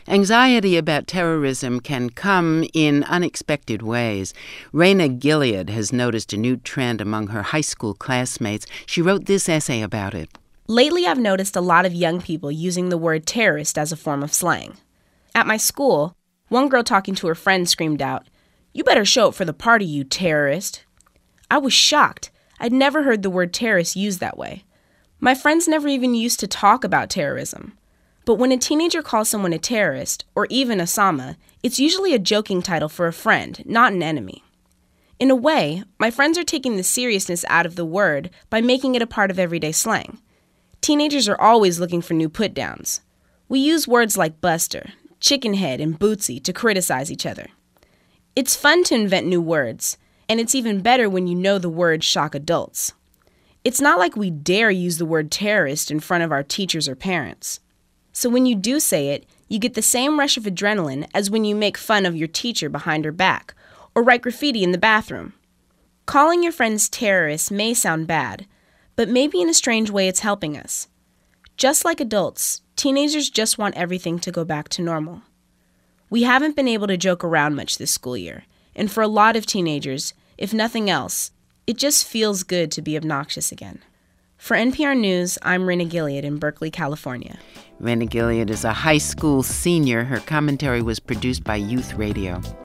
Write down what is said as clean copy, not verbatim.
Anxiety about terrorism can come in unexpected ways. Raina Gilead has noticed a new trend among her high school classmates. She wrote this essay about it. Lately, I've noticed a lot of young people using the word terrorist as a form of slang. At my school, one girl talking to her friend screamed out, "You better show up for the party, you terrorist." I was shocked. I'd never heard the word terrorist used that way. My friends never even used to talk about terrorism. But when a teenager calls someone a terrorist, or even Osama, it's usually a joking title for a friend, not an enemy. In a way, my friends are taking the seriousness out of the word by making it a part of everyday slang. Teenagers are always looking for new put-downs. We use words like buster, chickenhead, and bootsy to criticize each other. It's fun to invent new words, and it's even better when you know the words shock adults. It's not like we dare use the word terrorist in front of our teachers or parents. So when you do say it, you get the same rush of adrenaline as when you make fun of your teacher behind her back, or write graffiti in the bathroom. Calling your friends terrorists may sound bad, but maybe in a strange way it's helping us. Just like adults, teenagers just want everything to go back to normal. We haven't been able to joke around much this school year, and for a lot of teenagers, if nothing else, it just feels good to be obnoxious again. For NPR News, I'm Raina Gilead in Berkeley, California. Raina Gilead is a high school senior. Her commentary was produced by Youth Radio.